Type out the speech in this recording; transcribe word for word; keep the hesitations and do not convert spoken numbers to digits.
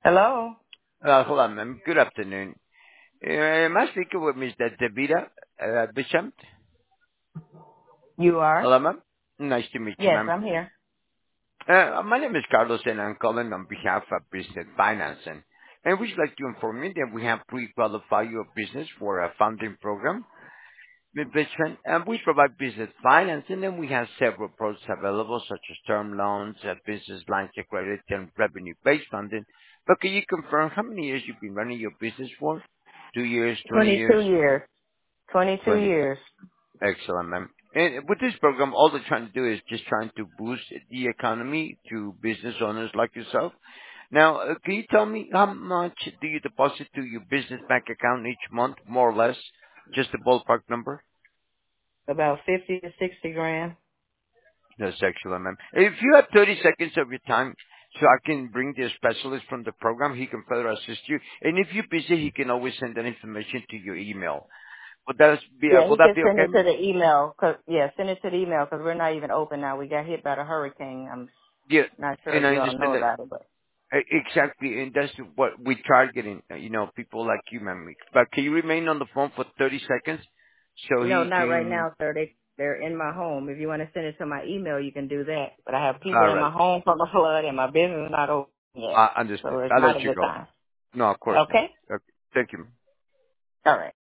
Hello. Uh, Hold on, ma'am. Good afternoon. Uh, Am I speaking with Mister Davida uh, Bisham? You are? Hello, ma'am. Nice to meet you, Yes, ma'am. I'm here. Uh, My name is Carlos, and I'm calling on behalf of Business Financing. And we'd like to inform you that we have pre-qualified your business for a funding program with Bisham, and we provide business financing, and we have several products available, such as term loans, uh, business lines of credit, and revenue-based funding. But can you confirm how many years you've been running your business for? Two years, twenty years? twenty-two years. twenty-two twenty. years. Excellent, ma'am. And with this program, all they're trying to do is just trying to boost the economy to business owners like yourself. Now, uh, can you tell me how much do you deposit to your business bank account each month, more or less? Just a ballpark number? About fifty to sixty grand. That's excellent, ma'am. If you have thirty seconds of your time, so I can bring the specialist from the program, he can further assist you. And if you're busy, he can always send that information to your email. Would that be, uh, Yeah, would he that can be send okay, it to ma'am? the email. Cause, yeah, send it to the email because we're not even open now. We got hit by the hurricane. I'm Yeah, not sure and if I you all understand know that. about it, but E- Exactly, and that's what we targeting, uh, you know, people like you, ma'am. But can you remain on the phone for thirty seconds so no, he not right can... now, sir. They they're in my home. If you want to send it to my email, you can do that. But I have people All in my right, home from the flood, and my business is not open yet, I so understood. it's I'll not let a you good go. time. No, of course not. Okay. Okay. Thank you. All right.